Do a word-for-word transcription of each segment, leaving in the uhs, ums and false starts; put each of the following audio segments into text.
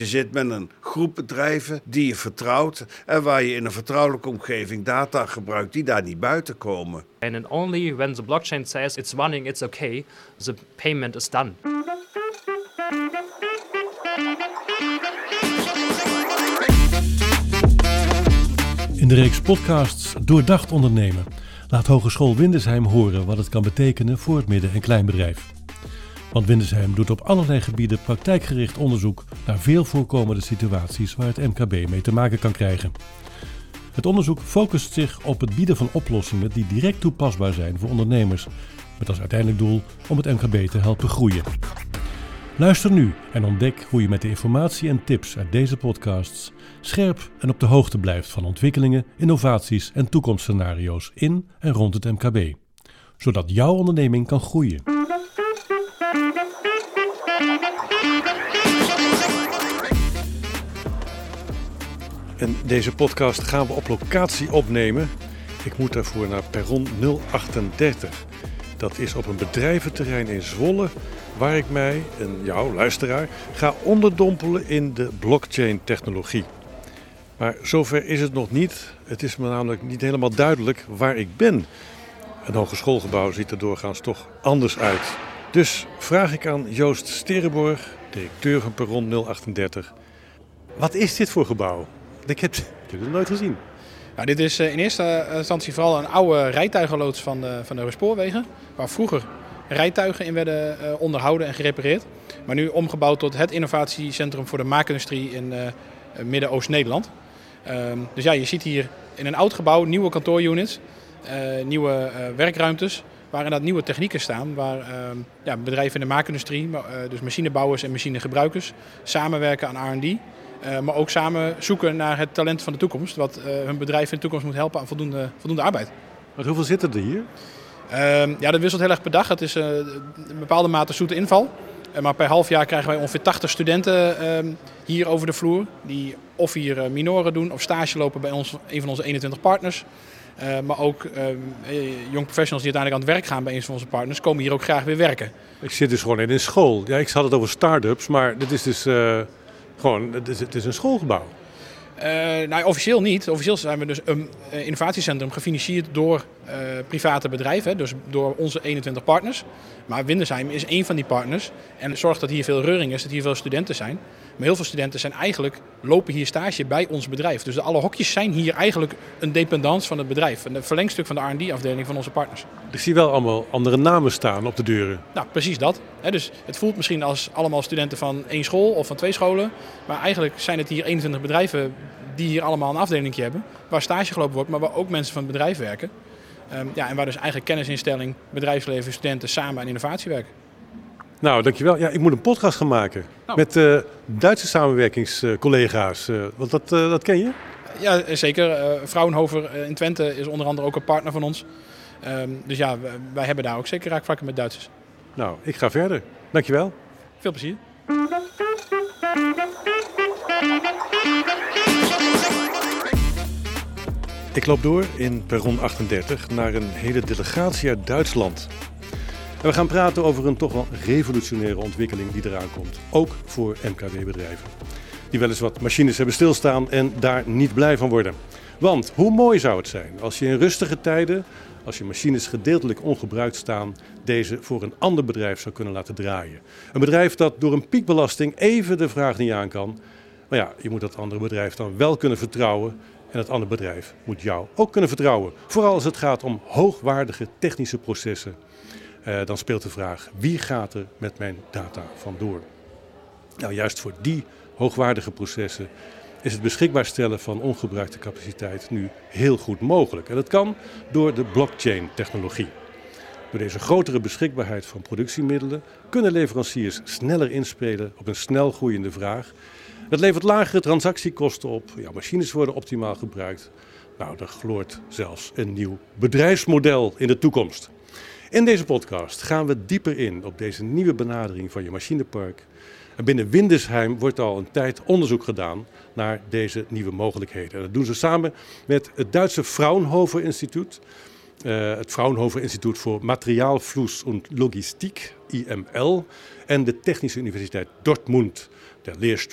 Je zit met een groep bedrijven die je vertrouwt en waar je in een vertrouwelijke omgeving data gebruikt die daar niet buiten komen. And then only when the blockchain says it's running, it's okay, the payment is done. In de reeks podcasts Doordacht ondernemen laat Hogeschool Windesheim horen wat het kan betekenen voor het midden- en kleinbedrijf. Want Windesheim doet op allerlei gebieden praktijkgericht onderzoek naar veel voorkomende situaties waar het M K B mee te maken kan krijgen. Het onderzoek focust zich op het bieden van oplossingen die direct toepasbaar zijn voor ondernemers, met als uiteindelijk doel om het M K B te helpen groeien. Luister nu en ontdek hoe je met de informatie en tips uit deze podcasts scherp en op de hoogte blijft van ontwikkelingen, innovaties en toekomstscenario's in en rond het M K B, zodat jouw onderneming kan groeien. En deze podcast gaan we op locatie opnemen. Ik moet daarvoor naar perron nul achtendertig. Dat is op een bedrijventerrein in Zwolle, waar ik mij, en jou, luisteraar, ga onderdompelen in de blockchain-technologie. Maar zover is het nog niet. Het is me namelijk niet helemaal duidelijk waar ik ben. Een hogeschoolgebouw ziet er doorgaans toch anders uit. Dus vraag ik aan Joost Sterenborg, directeur van perron nul achtendertig. Wat is dit voor gebouw? Ik heb, ik heb het nooit gezien. Nou, dit is in eerste instantie vooral een oude rijtuigenloods van de, van de spoorwegen, waar vroeger rijtuigen in werden uh, onderhouden en gerepareerd. Maar nu omgebouwd tot het innovatiecentrum voor de maakindustrie in uh, Midden-Oost-Nederland. Uh, dus ja, je ziet hier in een oud gebouw nieuwe kantoorunits, uh, nieuwe uh, werkruimtes, waar inderdaad nieuwe technieken staan, waar uh, ja, bedrijven in de maakindustrie, uh, dus machinebouwers en machinegebruikers, samenwerken aan R en D. Uh, maar ook samen zoeken naar het talent van de toekomst, wat uh, hun bedrijf in de toekomst moet helpen aan voldoende, voldoende arbeid. Maar hoeveel zitten er hier? Uh, ja, dat wisselt heel erg per dag. Het is uh, een bepaalde mate zoete inval. Uh, maar per half jaar krijgen wij ongeveer tachtig studenten uh, hier over de vloer. Die of hier uh, minoren doen of stage lopen bij ons, een van onze eenentwintig partners. Uh, maar ook uh, young professionals die uiteindelijk aan het werk gaan bij een van onze partners, komen hier ook graag weer werken. Ik zit dus gewoon in een school. Ja, ik had het over start-ups, maar dit is dus uh, gewoon, het is, het is een schoolgebouw. Uh, nou, officieel niet. Officieel zijn we dus een uh, innovatiecentrum gefinancierd door uh, private bedrijven, dus door onze eenentwintig partners. Maar Windesheim is één van die partners en zorgt dat hier veel reuring is, dat hier veel studenten zijn. Maar heel veel studenten zijn eigenlijk, lopen hier stage bij ons bedrijf. Dus de alle hokjes zijn hier eigenlijk een dependance van het bedrijf. Een verlengstuk van de R en D-afdeling van onze partners. Ik zie wel allemaal andere namen staan op de deuren. Nou, precies dat. He, dus het voelt misschien als allemaal studenten van één school of van twee scholen. Maar eigenlijk zijn het hier eenentwintig bedrijven die hier allemaal een afdeling hebben. Waar stage gelopen wordt, maar waar ook mensen van het bedrijf werken. Um, ja, en waar dus eigenlijk kennisinstelling, bedrijfsleven, studenten samen aan innovatie werken. Nou, dankjewel. Ja, ik moet een podcast gaan maken nou. met uh, Duitse samenwerkingscollega's. Uh, want dat, uh, dat ken je? Ja, zeker. Uh, Fraunhofer in Twente is onder andere ook een partner van ons. Um, dus ja, wij hebben daar ook zeker raakvlakken met Duitsers. Nou, ik ga verder. Dankjewel. Veel plezier. Ik loop door in perron achtendertig naar een hele delegatie uit Duitsland. En we gaan praten over een toch wel revolutionaire ontwikkeling die eraan komt. Ook voor M K B-bedrijven. Die wel eens wat machines hebben stilstaan en daar niet blij van worden. Want hoe mooi zou het zijn als je in rustige tijden, als je machines gedeeltelijk ongebruikt staan, deze voor een ander bedrijf zou kunnen laten draaien. Een bedrijf dat door een piekbelasting even de vraag niet aan kan. Maar ja, je moet dat andere bedrijf dan wel kunnen vertrouwen. En dat andere bedrijf moet jou ook kunnen vertrouwen. Vooral als het gaat om hoogwaardige technische processen. Uh, dan speelt de vraag, wie gaat er met mijn data vandoor? Nou, juist voor die hoogwaardige processen is het beschikbaar stellen van ongebruikte capaciteit nu heel goed mogelijk. En dat kan door de blockchain-technologie. Door deze grotere beschikbaarheid van productiemiddelen kunnen leveranciers sneller inspelen op een snel groeiende vraag. Dat levert lagere transactiekosten op, ja, machines worden optimaal gebruikt. Nou, er gloort zelfs een nieuw bedrijfsmodel in de toekomst. In deze podcast gaan we dieper in op deze nieuwe benadering van je machinepark. En binnen Windesheim wordt al een tijd onderzoek gedaan naar deze nieuwe mogelijkheden. En dat doen ze samen met het Duitse Fraunhofer Instituut. Uh, het Fraunhofer Instituut voor Materialfluss und Logistik, I M L. En de Technische Universiteit Dortmund, der Lehrstuhl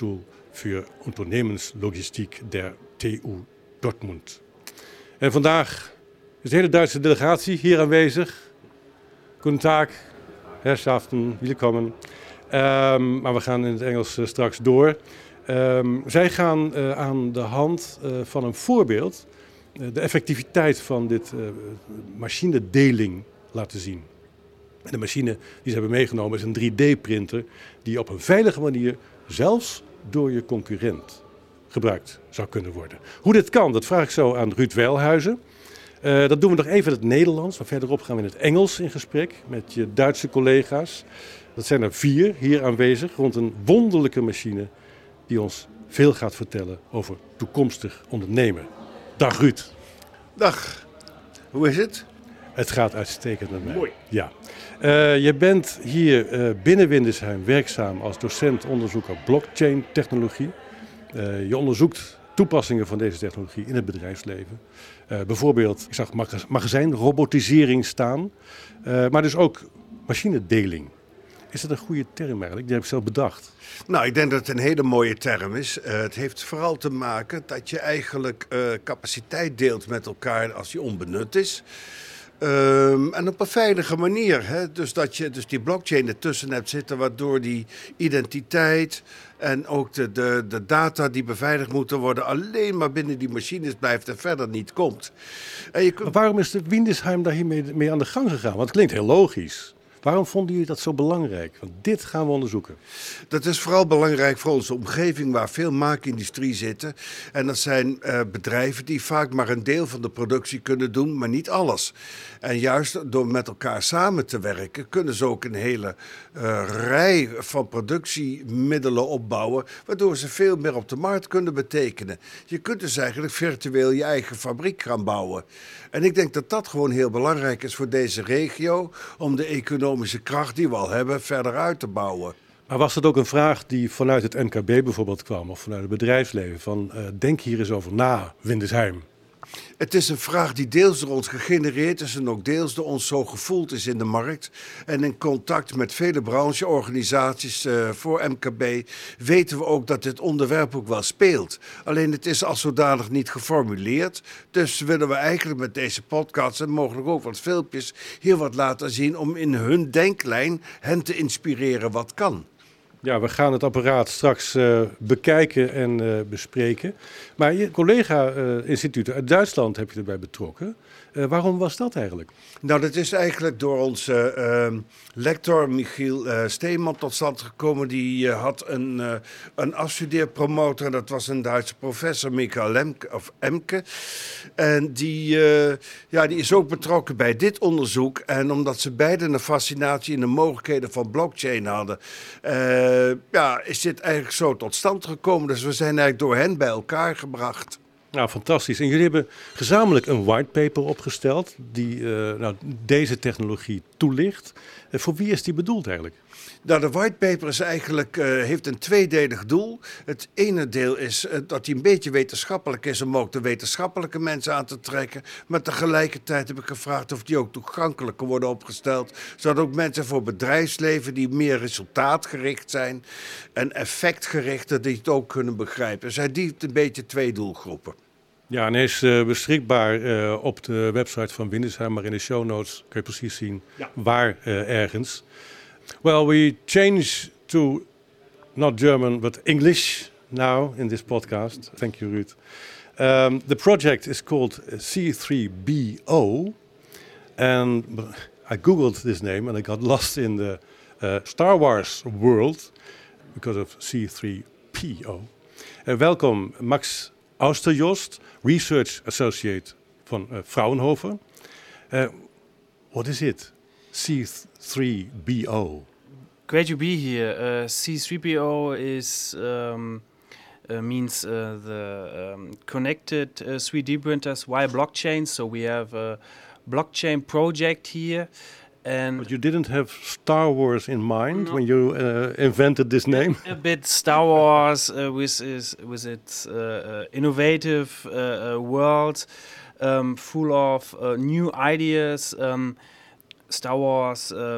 für Unternehmenslogistik der T U Dortmund. En vandaag is de hele Duitse delegatie hier aanwezig. Guten Tag, Herrschaften, welkom. Um, maar we gaan in het Engels uh, straks door. Um, zij gaan uh, aan de hand uh, van een voorbeeld uh, de effectiviteit van dit uh, machinedeling laten zien. En de machine die ze hebben meegenomen is een drie D printer die op een veilige manier zelfs door je concurrent gebruikt zou kunnen worden. Hoe dit kan, dat vraag ik zo aan Ruud Weilhuizen. Uh, dat doen we nog even in het Nederlands, maar verderop gaan we in het Engels in gesprek met je Duitse collega's. Dat zijn er vier hier aanwezig rond een wonderlijke machine die ons veel gaat vertellen over toekomstig ondernemen. Dag Ruud. Dag, hoe is het? Het gaat uitstekend met mij. Mooi. Ja. Uh, je bent hier uh, binnen Windesheim werkzaam als docent-onderzoeker blockchain technologie. Uh, je onderzoekt toepassingen van deze technologie in het bedrijfsleven. Uh, bijvoorbeeld, ik zag mag- magazijnrobotisering staan, uh, maar dus ook machinedeling. Is dat een goede term eigenlijk? Die heb ik zelf bedacht. Nou, ik denk dat het een hele mooie term is. Uh, het heeft vooral te maken dat je eigenlijk uh, capaciteit deelt met elkaar als die onbenut is. Um, en op een veilige manier. Hè? Dus dat je dus die blockchain ertussen hebt zitten, waardoor die identiteit en ook de, de, de data die beveiligd moeten worden alleen maar binnen die machines blijft en verder niet komt. En je kunt... Maar waarom is de Windesheim daar hiermee mee aan de gang gegaan? Want het klinkt heel logisch. Waarom vonden jullie dat zo belangrijk? Want dit gaan we onderzoeken. Dat is vooral belangrijk voor onze omgeving waar veel maakindustrie zitten. En dat zijn uh, bedrijven die vaak maar een deel van de productie kunnen doen, maar niet alles. En juist door met elkaar samen te werken kunnen ze ook een hele uh, rij van productiemiddelen opbouwen, waardoor ze veel meer op de markt kunnen betekenen. Je kunt dus eigenlijk virtueel je eigen fabriek gaan bouwen. En ik denk dat dat gewoon heel belangrijk is voor deze regio, om de economische kracht die we al hebben verder uit te bouwen. Maar was dat ook een vraag die vanuit het M K B bijvoorbeeld kwam, of vanuit het bedrijfsleven? Van uh, denk hier eens over na, Windesheim. Het is een vraag die deels door ons gegenereerd is en ook deels door ons zo gevoeld is in de markt. En in contact met vele brancheorganisaties uh, voor M K B weten we ook dat dit onderwerp ook wel speelt. Alleen het is als zodanig niet geformuleerd. Dus willen we eigenlijk met deze podcast en mogelijk ook wat filmpjes hier wat laten zien om in hun denklijn hen te inspireren wat kan. Ja, we gaan het apparaat straks uh, bekijken en uh, bespreken. Maar je collega-instituten uh, uit Duitsland heb je erbij betrokken. Uh, waarom was dat eigenlijk? Nou, dat is eigenlijk door onze uh, lector Michiel uh, Steeman tot stand gekomen. Die uh, had een, uh, een afstudeerpromotor en dat was een Duitse professor, Michael Lemke, of Emke. En die, uh, ja, die is ook betrokken bij dit onderzoek. En omdat ze beiden een fascinatie in de mogelijkheden van blockchain hadden, uh, ja, is dit eigenlijk zo tot stand gekomen. Dus we zijn eigenlijk door hen bij elkaar gebracht. Nou, fantastisch. En jullie hebben gezamenlijk een whitepaper opgesteld die uh, nou, deze technologie toelicht. Uh, voor wie is die bedoeld eigenlijk? Nou, de whitepaper is eigenlijk, uh, heeft een tweedelig doel. Het ene deel is uh, dat hij een beetje wetenschappelijk is om ook de wetenschappelijke mensen aan te trekken. Maar tegelijkertijd heb ik gevraagd of die ook toegankelijk kan worden opgesteld. Zodat ook mensen voor bedrijfsleven die meer resultaatgericht zijn en effectgericht, dat die het ook kunnen begrijpen. Dus hij dient een beetje twee doelgroepen. Ja, en hij is uh, beschikbaar uh, op de website van Windesheim, maar in de show notes kun je precies zien ja. waar uh, ergens. Well, we change to not German, but English now in this podcast. Thank you, Ruud. Um, the project is called C three B O, and I googled this name and I got lost in the uh, Star Wars world because of C three P O. Uh, welkom, Max Austerjost, Research Associate van uh, Fraunhofer. Uh, what is it? C three B O. Great to be here. Uh, C three P O is um, uh, means uh, the um, connected uh, three D printers via blockchain. So we have a blockchain project here. And but you didn't have Star Wars in mind no. when you uh, invented this name? A bit Star Wars uh, with, is, with its uh, uh, innovative uh, uh, world, um, full of uh, new ideas. Um, Star Wars um,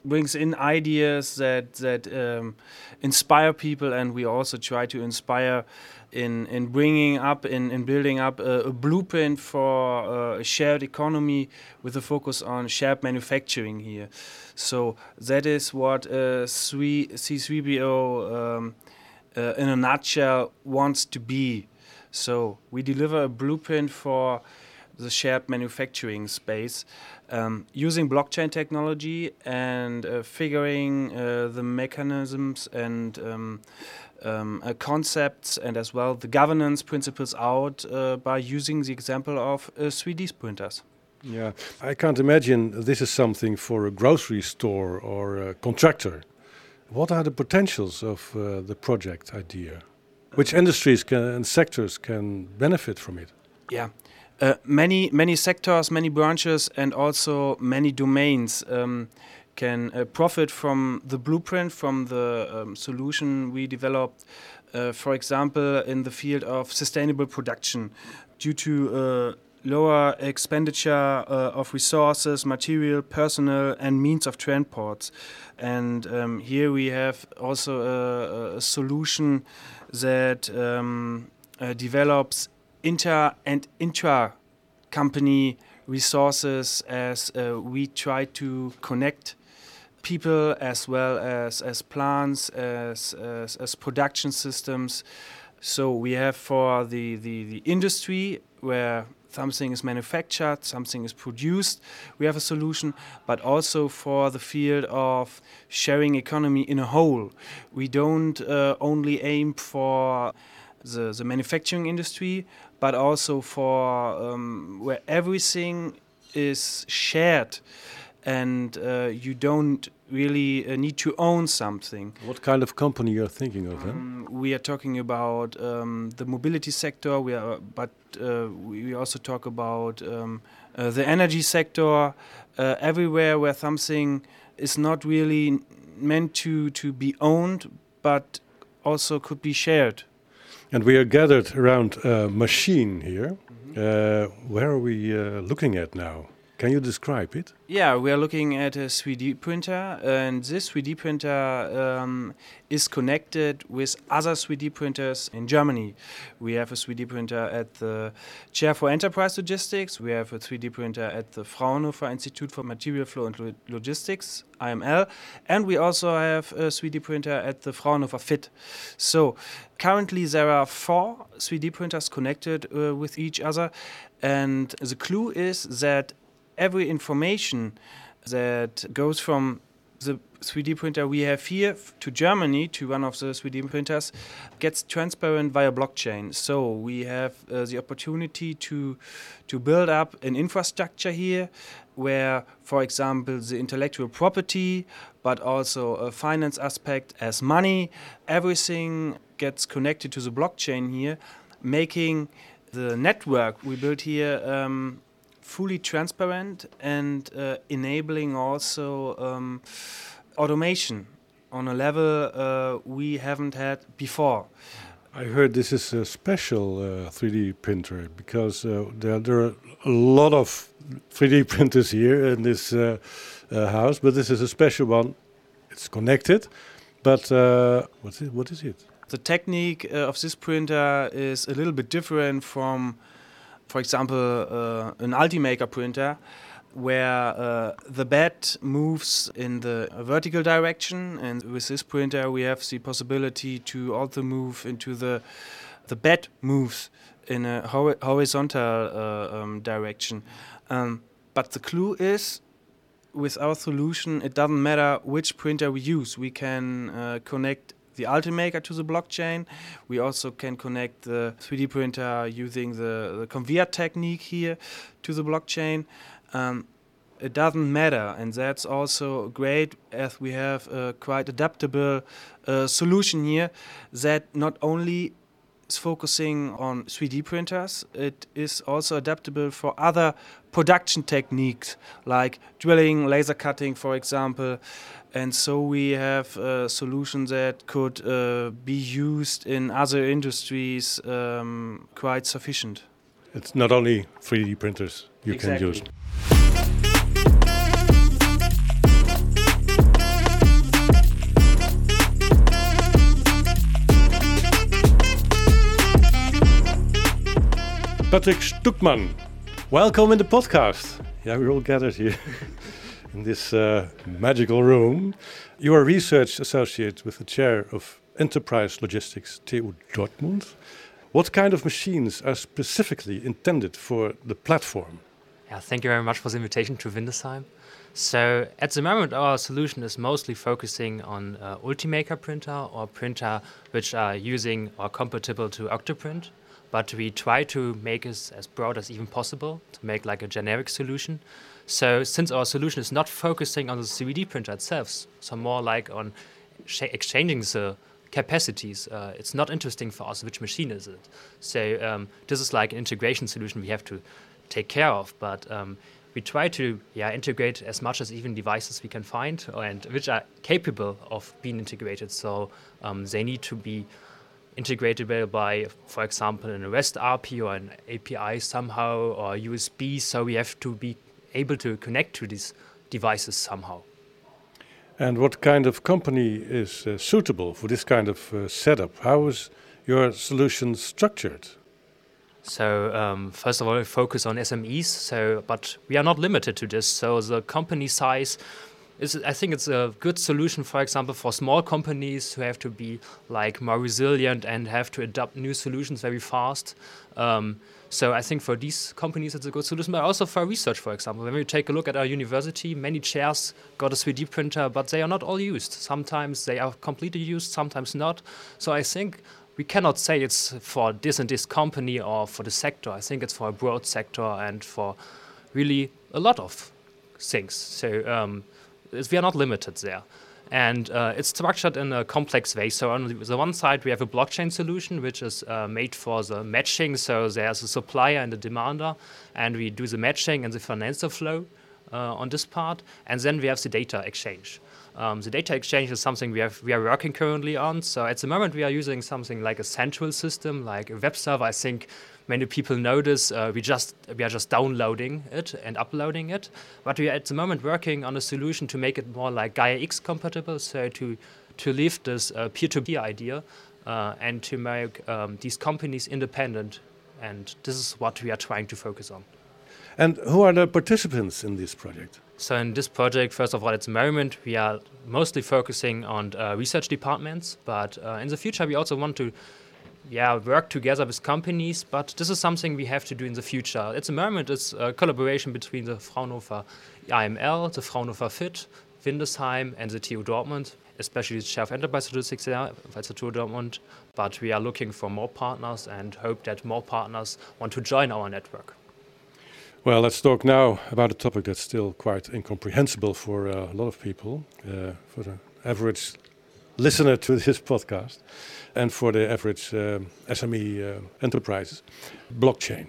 brings in ideas that that um, inspire people, and we also try to inspire in in bringing up in, in building up a, a blueprint for uh, a shared economy with a focus on shared manufacturing here. So that is what uh, C three P O um, uh, in a nutshell wants to be. So we deliver a blueprint for the shared manufacturing space um, using blockchain technology and uh, figuring uh, the mechanisms and um, um, uh, concepts and as well the governance principles out uh, by using the example of uh, three D printers. Yeah, I can't imagine this is something for a grocery store or a contractor. What are the potentials of uh, the project idea? Which industries can, and sectors can benefit from it? Yeah, uh, many many sectors, many branches, and also many domains um, can uh, profit from the blueprint, from the um, solution we developed. Uh, for example, in the field of sustainable production, due to uh, lower expenditure uh, of resources, material, personnel, and means of transport. And um, here we have also a, a solution that um, uh, develops inter and intra-company resources as uh, we try to connect people as well as, as plants, as, as, as production systems. So we have for the, the, the industry where something is manufactured, something is produced, we have a solution, but also for the field of sharing economy in a whole. We don't uh, only aim for the, the manufacturing industry, but also for um, where everything is shared and uh, you don't really uh, need to own something. What kind of company you're thinking of then? Um, we are talking about um, the mobility sector, we are, but uh, we also talk about um, uh, the energy sector, uh, everywhere where something is not really meant to, to be owned, but also could be shared. And we are gathered around a machine here. Mm-hmm. uh, where are we uh, looking at now? Can you describe it? Yeah, we are looking at a three D printer, and this three D printer um, is connected with other three D printers in Germany. We have a three D printer at the Chair for Enterprise Logistics. We have a three D printer at the Fraunhofer Institute for Material Flow and Lo- Logistics, I M L, and we also have a three D printer at the Fraunhofer F I T. So currently there are four three D printers connected uh, with each other, and the clue is that every information that goes from the three D printer we have here f- to Germany, to one of the three D printers, gets transparent via blockchain. So we have uh, the opportunity to to build up an infrastructure here where, for example, the intellectual property, but also a finance aspect as money, everything gets connected to the blockchain here, making the network we built here um, fully transparent and uh, enabling also um, automation on a level uh, we haven't had before. I heard this is a special uh, three D printer because uh, there, there are a lot of three D printers here in this uh, uh, house, but this is a special one. It's connected, but uh, what's it, what is it? The technique uh, of this printer is a little bit different from, for example, uh, an Ultimaker printer, where uh, the bed moves in the vertical direction, and with this printer we have the possibility to also move into the the bed moves in a hor- horizontal uh, um, direction. Um, but the clue is, with our solution, it doesn't matter which printer we use. We can uh, connect the Ultimaker to the blockchain. We also can connect the three D printer using the, the conveyor technique here to the blockchain. Um, it doesn't matter, and that's also great as we have a quite adaptable uh, solution here that not only is focusing on three D printers, it is also adaptable for other production techniques like drilling, laser cutting, for example. And so we have a solution that could uh, be used in other industries um, quite sufficient. It's not only three D printers you Exactly. can use. Patrick Stoekman, welcome in the podcast. Yeah, we're all gathered here in this uh, magical room. You are a research associate with the chair of Enterprise Logistics, T U Dortmund. What kind of machines are specifically intended for the platform? Yeah, thank you very much for the invitation to Windesheim. So at the moment, our solution is mostly focusing on uh, Ultimaker printer or printer which are using or compatible to Octoprint. But we try to make it as broad as even possible to make like a generic solution. So since our solution is not focusing on the three D printer itself, so more like on sh- exchanging the capacities, uh, it's not interesting for us which machine is it. So um, this is like an integration solution we have to take care of. But um, we try to yeah, integrate as much as even devices we can find and which are capable of being integrated. So um, they need to be integrated by, for example, an REST A P I or an A P I somehow or U S B. So we have to be able to connect to these devices somehow. And what kind of company is uh, suitable for this kind of uh, setup? How is your solution structured? So um, first of all, we focus on S M Es. So, but we are not limited to this. So the company size is, I think, it's a good solution. For example, for small companies who have to be like more resilient and have to adopt new solutions very fast. Um, so I think for these companies, it's a good solution. But also for research, for example, when we take a look at our university, many chairs got a three D printer, but they are not all used. Sometimes they are completely used, sometimes not. So I think we cannot say it's for this and this company or for the sector. I think it's for a broad sector and for really a lot of things. So um, we are not limited there. And uh, it's structured in a complex way. So on the one side, we have a blockchain solution, which is uh, made for the matching. So there's a supplier and a demander, and we do the matching and the financial flow uh, on this part. And then we have the data exchange. Um, the data exchange is something we have we are working currently on. So at the moment, we are using something like a central system, like a web server. I think many people know this. Uh, we just we are just downloading it and uploading it. But we are at the moment working on a solution to make it more like Gaia X compatible. So to to leave this uh, peer-to-peer idea uh, and to make um, these companies independent. And this is what we are trying to focus on. And who are the participants in this project? So in this project, first of all, at the moment, we are mostly focusing on uh, research departments. But uh, in the future, we also want to yeah, work together with companies. But this is something we have to do in the future. At the moment, it's a collaboration between the Fraunhofer I M L, the Fraunhofer F I T, Windesheim, and the T U Dortmund, especially the chair of enterprise statistics there, at the T U Dortmund. But we are looking for more partners and hope that more partners want to join our network. Well, let's talk now about a topic that's still quite incomprehensible for uh, a lot of people, uh, for the average listener to this podcast, and for the average uh, S M E uh, enterprises, blockchain.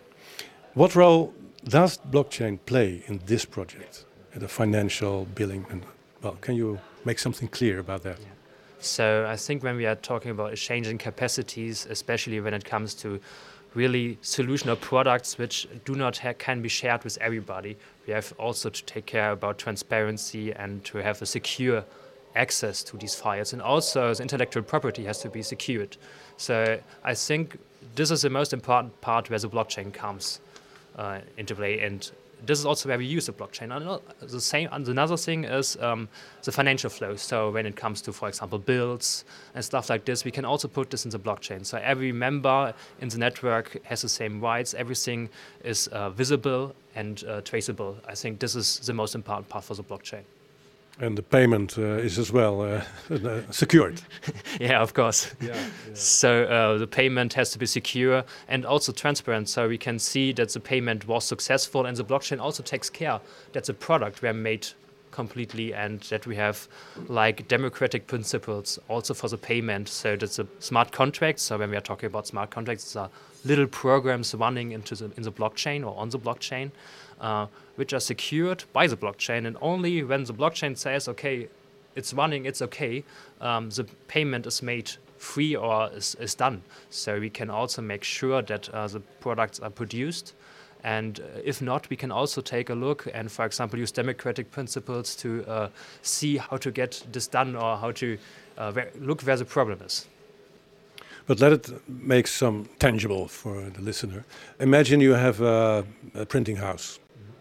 What role does blockchain play in this project, the financial billing? And well, can you make something clear about that? Yeah. So I think when we are talking about exchanging capacities, especially when it comes to really solution or products which do not ha- can be shared with everybody. We have also to take care about transparency and to have a secure access to these files. And also the intellectual property has to be secured. So I think this is the most important part where the blockchain comes uh, into play. And this is also where we use the blockchain. And the same, and another thing is um, the financial flow. So when it comes to, for example, bills and stuff like this, we can also put this in the blockchain. So every member in the network has the same rights. Everything is uh, visible and uh, traceable. I think this is the most important part for the blockchain. And the payment uh, is as well uh, uh, secured. Yeah, of course. Yeah, yeah. So uh, the payment has to be secure and also transparent, so we can see that the payment was successful, and the blockchain also takes care that the product were made completely and that we have like democratic principles also for the payment. So that's a smart contract. So when we are talking about smart contracts, it's a little programs running into the in the blockchain or on the blockchain, uh, which are secured by the blockchain. And only when the blockchain says, okay, it's running, it's okay, um, the payment is made free or is, is done. So we can also make sure that uh, the products are produced. And uh, if not, we can also take a look and, for example, use democratic principles to uh, see how to get this done or how to uh, where, look where the problem is. But let it make some tangible for the listener. Imagine you have a, a printing house,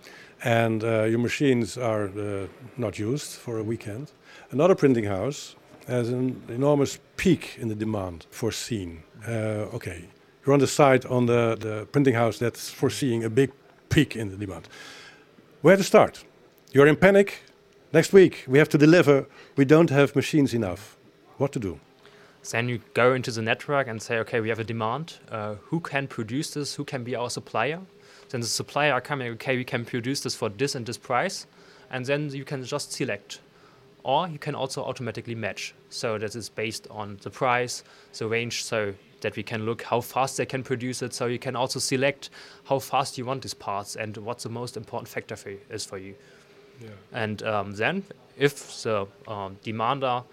and uh, your machines are uh, not used for a weekend. Another printing house has an enormous peak in the demand foreseen. Uh, okay, you're on the side on the, the printing house that's foreseeing a big peak in the demand. Where to start? You're in panic. Next week we have to deliver. We don't have machines enough. What to do? Then you go into the network and say, okay, we have a demand. Uh, who can produce this? Who can be our supplier? Then the supplier are coming, okay, we can produce this for this and this price. And then you can just select. Or you can also automatically match. So that is based on the price, the range, so that we can look how fast they can produce it. So you can also select how fast you want these parts and what the most important factor for you, is for you. Yeah. And um, then if the um, demander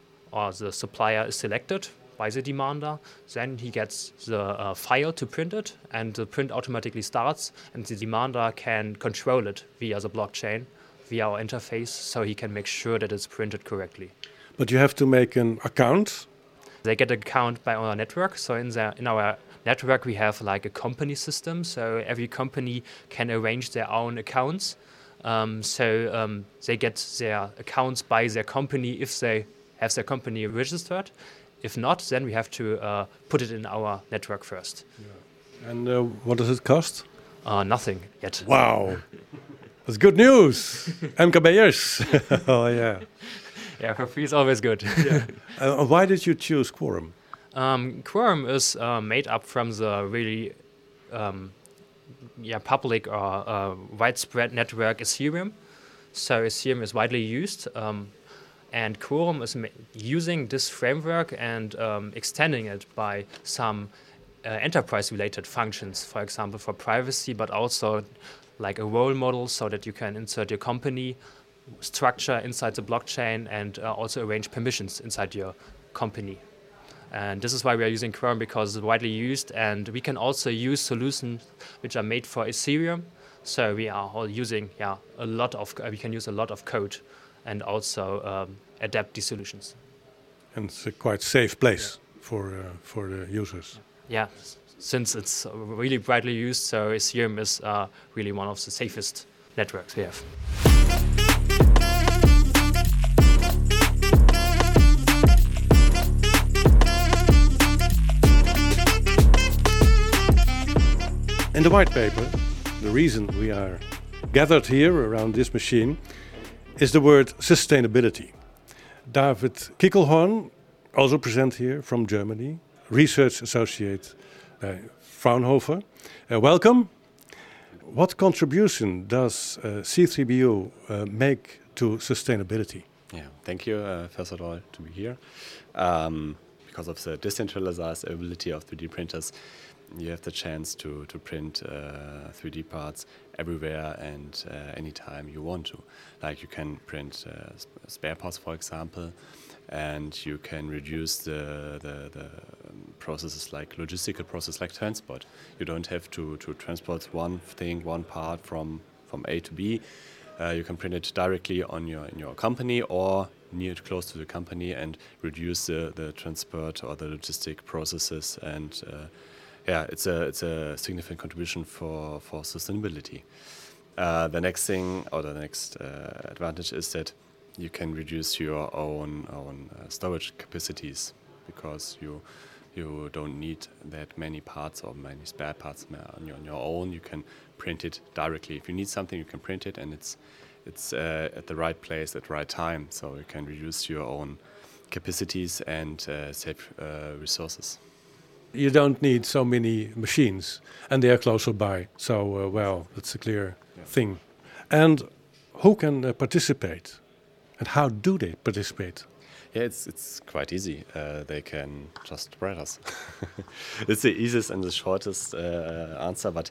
or the supplier is selected by the demander, then he gets the uh, file to print it, and the print automatically starts, and the demander can control it via the blockchain, via our interface, so he can make sure that it's printed correctly. But you have to make an account. They get an account by our network. So in the in our network we have like a company system. So every company can arrange their own accounts. Um, so um, they get their accounts by their company if they have their company registered. If not, then we have to uh, put it in our network first. Yeah. And uh, what does it cost? Uh, nothing yet. Wow, that's good news. M K B'ers. Oh yeah. Yeah, for free is always good. Yeah. Uh, why did you choose Quorum? Um, Quorum is uh, made up from the really um, yeah, public or uh, widespread network Ethereum. So Ethereum is widely used. Um, and Quorum is using this framework and um, extending it by some uh, enterprise-related functions, for example, for privacy, but also like a role model so that you can insert your company structure inside the blockchain and uh, also arrange permissions inside your company. And this is why we are using Quorum, because it's widely used, and we can also use solutions which are made for Ethereum. So we are all using yeah a lot of uh, we can use a lot of code and also um, adapt these solutions. And it's a quite safe place yeah. for uh, for the users. Yeah, since it's really widely used, so Ethereum is uh, really one of the safest networks we have. In the white paper, the reason we are gathered here around this machine is the word sustainability. David Kickelhorn, also present here from Germany, research associate by Fraunhofer. Uh, welcome. What contribution does uh, C three B O uh, make to sustainability? Yeah, thank you, uh, first of all, to be here. Um, because of the decentralized ability of three D printers, you have the chance to, to print uh, three D parts everywhere and uh, anytime you want to. Like you can print uh, sp spare parts, for example, and you can reduce the, the, the processes like logistical process like transport. You don't have to, to transport one thing, one part from, from A to B. Uh, you can print it directly on your in your company or near close to the company and reduce the, the transport or the logistic processes, and uh, yeah, it's a it's a significant contribution for for sustainability. Uh, the next thing or the next uh, advantage is that you can reduce your own own uh, storage capacities, because you you don't need that many parts or many spare parts on your, on your own. You can print it directly. If you need something, you can print it, and it's it's uh, at the right place at the right time. So you can reduce your own capacities and uh, save uh, resources. You don't need so many machines, and they are closer by. So, uh, well, that's a clear yeah. thing. And who can uh, participate, and how do they participate? Yeah, it's it's quite easy. Uh, they can just write us. It's the easiest and the shortest uh, answer, but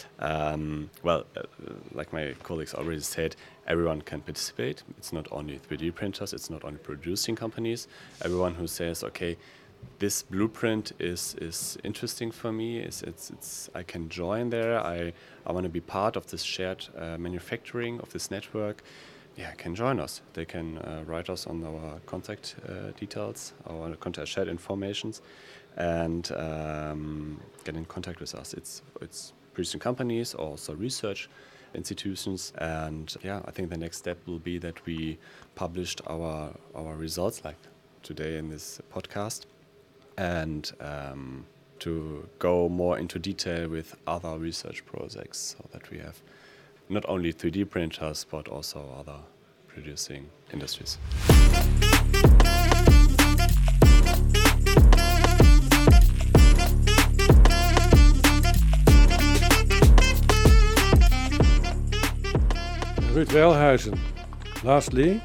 um, well, uh, like my colleagues already said, everyone can participate. It's not only three D printers, it's not only producing companies. Everyone who says, okay, this blueprint is is interesting for me. It's it's, it's I can join there. I I want to be part of this shared uh, manufacturing of this network. Yeah, can join us. They can uh, write us on our contact uh, details, our contact shared informations, and um, get in contact with us. It's it's producing companies, also research institutions, and yeah, I think the next step will be that we published our our results, like today in this podcast, and um, to go more into detail with other research projects, so that we have not only three D printers but also other producing industries. Ruud Welhuizen, lastly,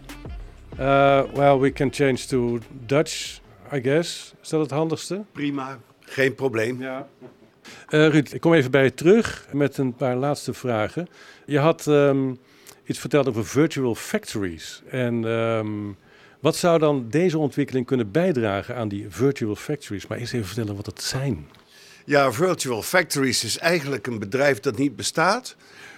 uh, well, we can change to Dutch, I guess. Is dat het handigste? Prima, geen probleem. Ja. Uh, Ruud, ik kom even bij je terug met een paar laatste vragen. Je had um, iets verteld over virtual factories. En um, wat zou dan deze ontwikkeling kunnen bijdragen aan die virtual factories? Maar eerst even vertellen wat het zijn. Ja, virtual factories is eigenlijk een bedrijf dat niet bestaat,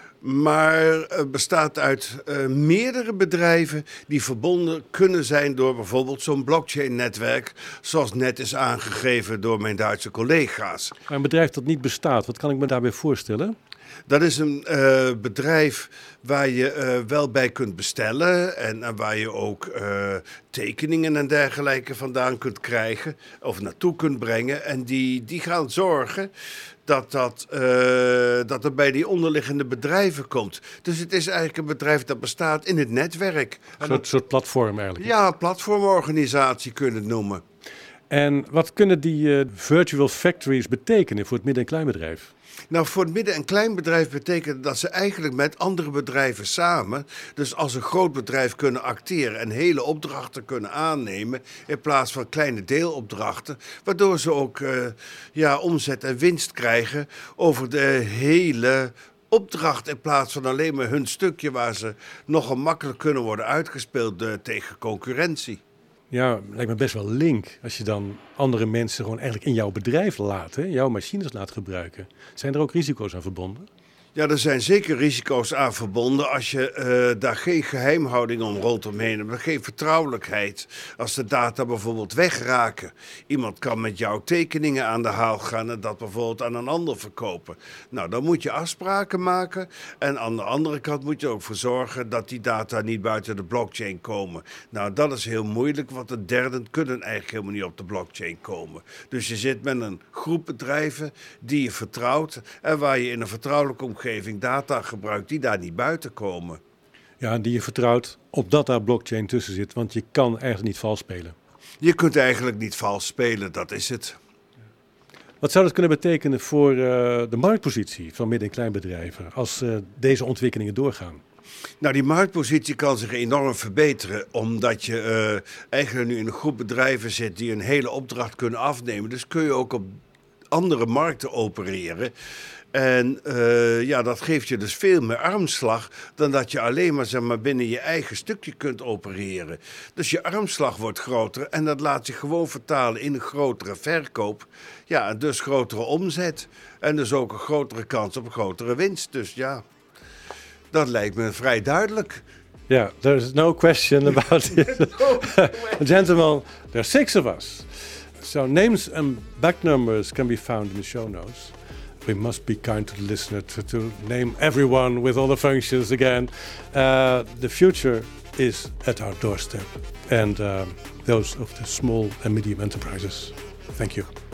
maar bestaat uit uh, meerdere bedrijven die verbonden kunnen zijn door bijvoorbeeld zo'n blockchain-netwerk, zoals net is aangegeven door mijn Duitse collega's. Maar een bedrijf dat niet bestaat, wat kan ik me daarbij voorstellen? Dat is een uh, bedrijf waar je uh, wel bij kunt bestellen en, en waar je ook uh, tekeningen en dergelijke vandaan kunt krijgen of naartoe kunt brengen. En die, die gaan zorgen dat, dat, uh, dat het bij die onderliggende bedrijven komt. Dus het is eigenlijk een bedrijf dat bestaat in het netwerk. Een soort, soort platform eigenlijk. Ja, een platformorganisatie kun je het noemen. En wat kunnen die uh, virtual factories betekenen voor het midden- en kleinbedrijf? Nou, voor het midden- en kleinbedrijf betekent dat ze eigenlijk met andere bedrijven samen, dus als een groot bedrijf kunnen acteren en hele opdrachten kunnen aannemen in plaats van kleine deelopdrachten, waardoor ze ook uh, ja, omzet en winst krijgen over de hele opdracht in plaats van alleen maar hun stukje waar ze nogal makkelijk kunnen worden uitgespeeld uh, tegen concurrentie. Ja, lijkt me best wel link als je dan andere mensen gewoon eigenlijk in jouw bedrijf laat, hè? Jouw machines laat gebruiken. Zijn er ook risico's aan verbonden? Ja, er zijn zeker risico's aan verbonden als je uh, daar geen geheimhouding om rondom hebt, geen vertrouwelijkheid. Als de data bijvoorbeeld wegraken. Iemand kan met jouw tekeningen aan de haal gaan en dat bijvoorbeeld aan een ander verkopen. Nou, dan moet je afspraken maken. En aan de andere kant moet je ook voor zorgen dat die data niet buiten de blockchain komen. Nou, dat is heel moeilijk, want de derden kunnen eigenlijk helemaal niet op de blockchain komen. Dus je zit met een groep bedrijven die je vertrouwt en waar je in een vertrouwelijke omgeving data gebruikt die daar niet buiten komen. Ja, die je vertrouwt opdat daar blockchain tussen zit, want je kan eigenlijk niet vals spelen. Je kunt eigenlijk niet vals spelen, dat is het. Wat zou dat kunnen betekenen voor uh, de marktpositie van midden- en kleinbedrijven als uh, deze ontwikkelingen doorgaan? Nou, die marktpositie kan zich enorm verbeteren, omdat je uh, eigenlijk nu in een groep bedrijven zit die een hele opdracht kunnen afnemen. Dus kun je ook op andere markten opereren. En uh, ja, dat geeft je dus veel meer armslag dan dat je alleen maar, zeg maar binnen je eigen stukje kunt opereren. Dus je armslag wordt groter en dat laat zich gewoon vertalen in een grotere verkoop. Ja, en dus grotere omzet. En dus ook een grotere kans op een grotere winst. Dus ja, dat lijkt me vrij duidelijk. Yeah, there's no question about it. Gentlemen, there are six of us. So names and back numbers can be found in the show notes. We must be kind to the listener to, to name everyone with all the functions again. Uh, the future is at our doorstep, and uh, those of the small and medium enterprises. Thank you.